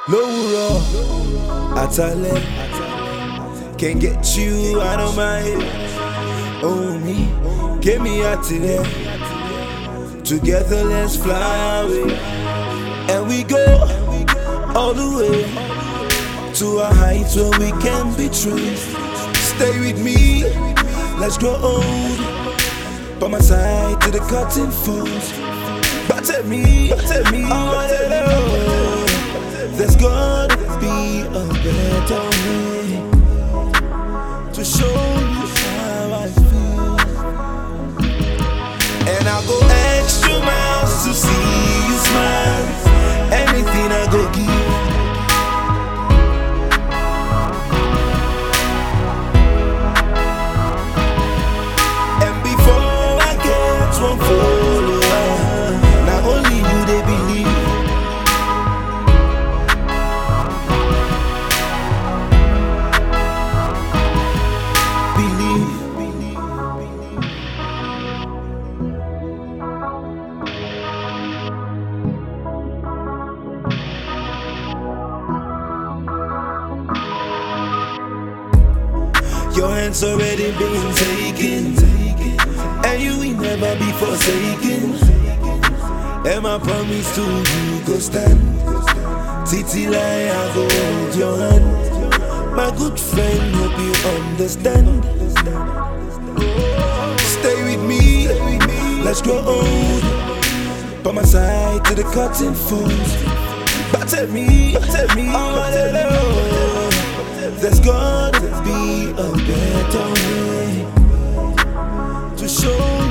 Lowura, Atale, can't get you out of my head. Oh me, get me out today. Together let's fly away, and we go all the way to a height where we can be true. Stay with me, let's grow old. By my side till the curtain falls. But tell me, oh, there's gotta be a better way to show you how I feel. And I'll go extra miles to see you smile. Anything I go give. And before I get one follower, not only you they believe. Your hands already been taken, and you will never be forsaken. And my promise to you go stand. Titi lie, I go hold your hand. My good friend, hope you understand. Stay with me, let's grow old. By my side till the curtain falls. But tell me, oh, there's gotta be a better way to show